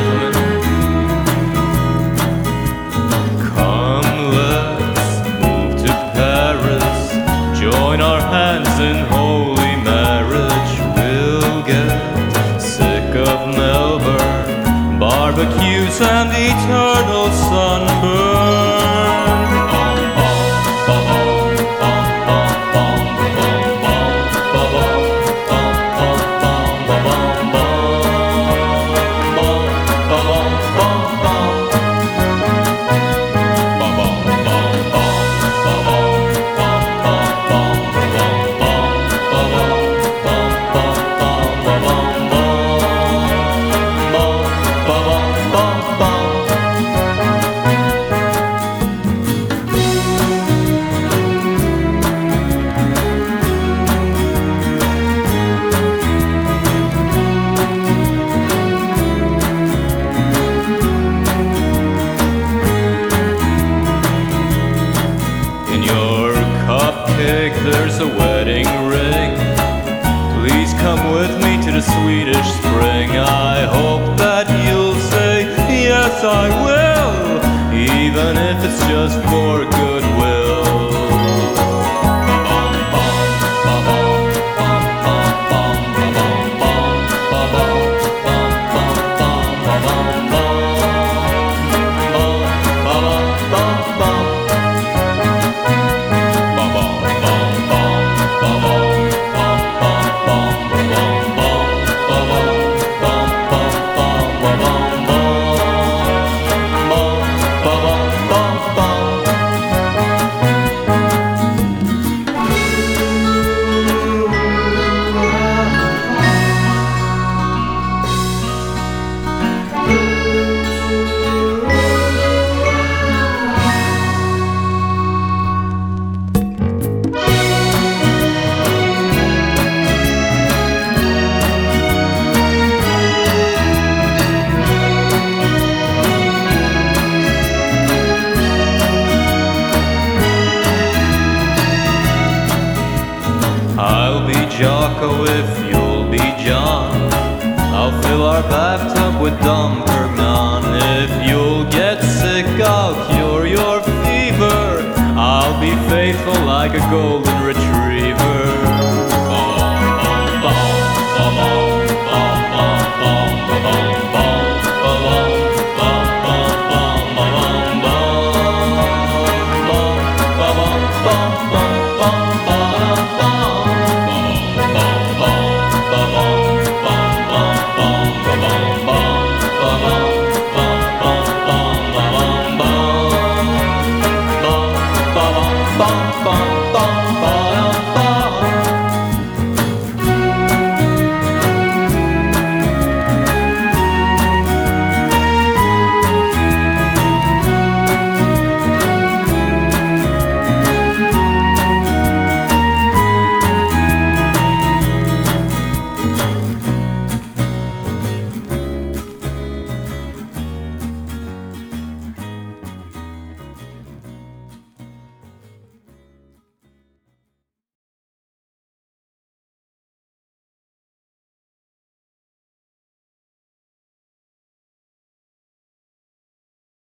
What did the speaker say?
gentlemen, come let's move to Paris, join our hands in holy marriage. We'll get sick of Melbourne, barbecues and eternal sunburn. There's a wedding ring. Please come with me to the Swedish spring. I hope that you'll say, yes I will, even if it's just for goodwill. I'll be Jocko if you'll be John. I'll fill our bathtub with Dom Perignon. If you'll get sick, I'll cure your fever. I'll be faithful like a golden